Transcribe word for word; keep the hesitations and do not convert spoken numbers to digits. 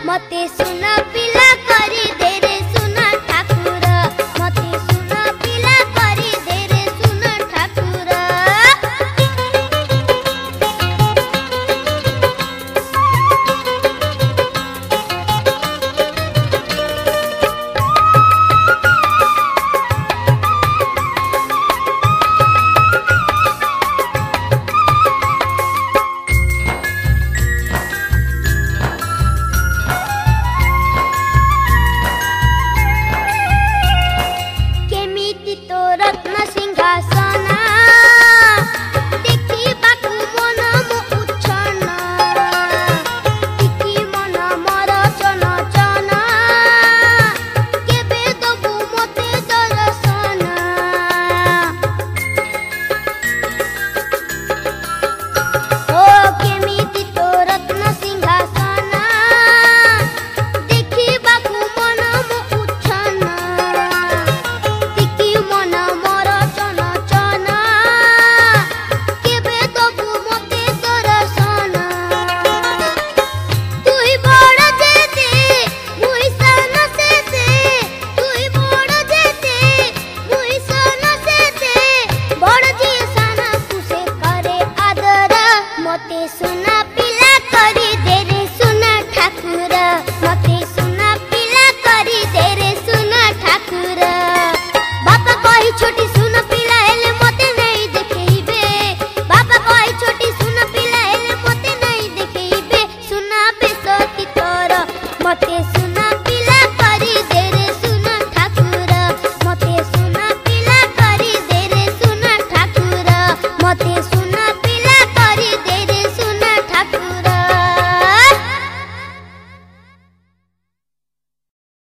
मते सुना पिला करी दे रे सुना ठाकुर मते सुना पिला करी दे रे सुना ठाकुर। रत्न सिंहासना देखी बाकु मन मो उच्छना टिकी मन मर चन चन केबे दबु मते दर्शना। ओ केमिति तो रत्न सिंहासना देखी बाकु मन मो उच्छना मन मर चन चन केबे दबु मते दर्शन। तुई बड़ जेते मुई सन सेते तुई बड़ जेते मुई सन सेते बड़ जी सन कुसे करे आदर मते सुना पिला करी दे रे सुना ठाकुर मते सुना पिला करी दे रे सुना ठाकुर। बापा कही छोटी सुन पिला हेले मते नहीं देखेइबे बापा कही छोटी सुन पिला हेले मते नहीं देखेइबे सुना बेसती तोर मते सुन